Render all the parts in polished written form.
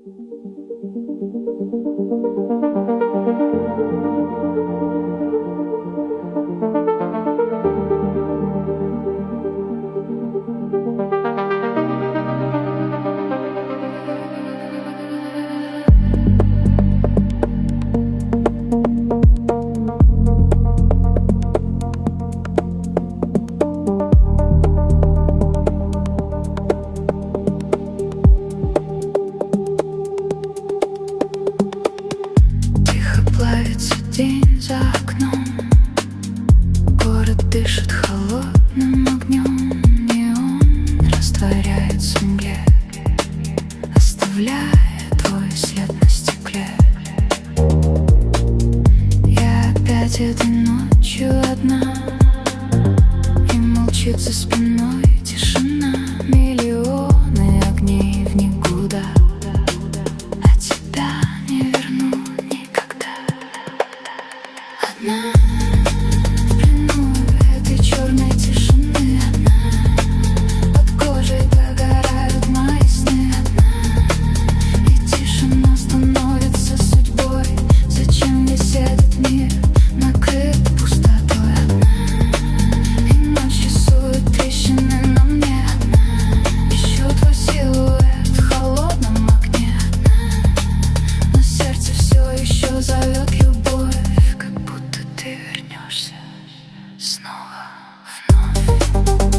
День за окном, город дышит холодным огнем, неон растворяется в мгле, оставляя твой след на стекле. Я опять этой ночью одна, и молчит за спиной тишина. Миллионы огней в никуда, а тебя не верну никогда. Одна в плену этой черной тишины, одна под кожей догорают мои сны, одна, и тишина становится судьбой. Зачем весь этот мир накрыт пустотой? Одна, и ночь рисует трещины на мне, одна, ищу твой силуэт в холодном окне, одна, но сердце все еще зовет любовь. Ты вернешься снова вновь.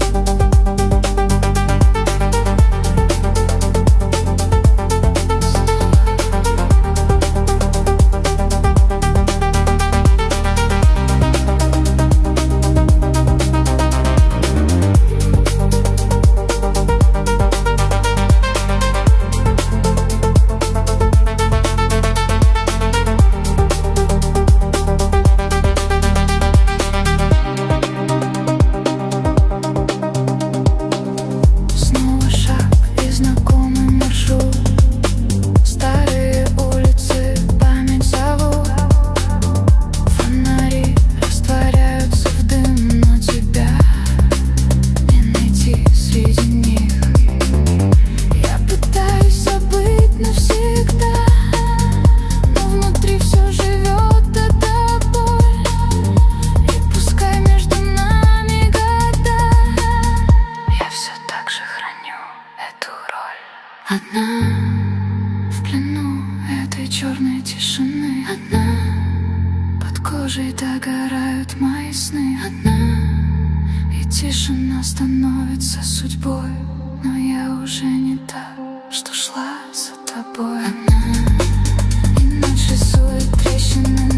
Одна в плену этой черной тишины, одна под кожей догорают мои сны, одна, и тишина становится судьбой. Но я уже не та, что шла за тобой. Одна, и ночь рисует трещины